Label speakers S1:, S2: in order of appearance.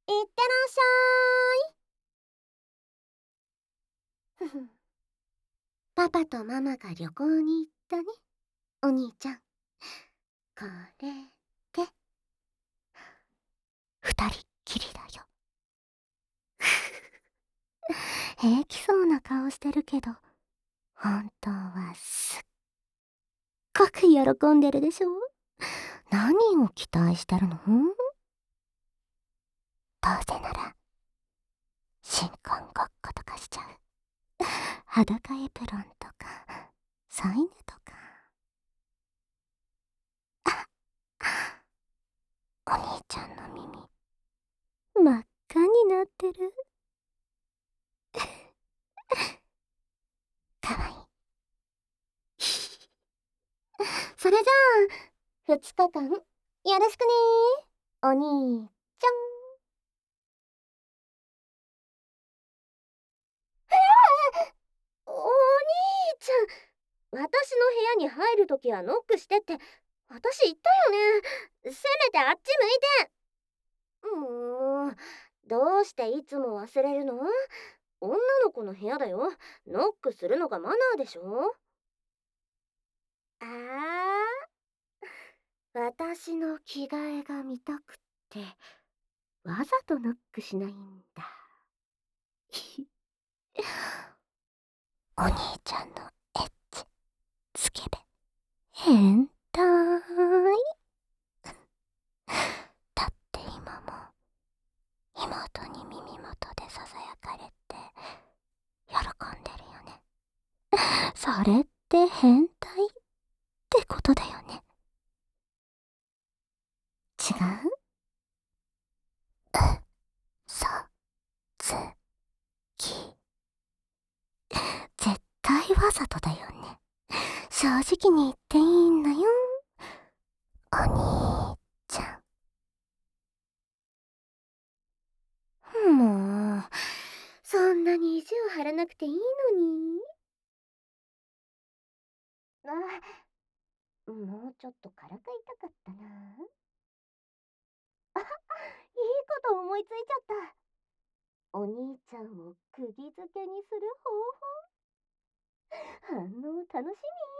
S1: いってらっしゃい。ふふ。パパとママが旅行に行ったね、お兄ちゃん。これで二人っきりだよ。平気そうな顔してるけど、本当はすっごく喜んでるでしょ。何を期待してるの？どうせなら新婚ごっことかしちゃう。裸エプロンとか添い寝とか。お兄ちゃんの耳真っ赤になってる。かわいい。それじゃあ2日間よろしくね、お兄ちゃん。お兄ちゃん、私の部屋に入るときはノックしてって私言ったよね。せめてあっち向いて。もう、どうしていつも忘れるの？女の子の部屋だよ。ノックするのがマナーでしょ。ああ、私の着替えが見たくってわざとノックしないんだ。お兄ちゃんのエッチスケベ変態。だって今も妹に耳元でささやかれて喜んでるよね。それって変態ってことだよね。違う？そつき。絶対わざとだよね。正直に言っていいんだよ、お兄ちゃん。もう、そんなに意地を張らなくていいのに。もうちょっとからかいたかったな。いいこと思いついちゃった。お兄ちゃんを釘付けにする方法。反応楽しみ。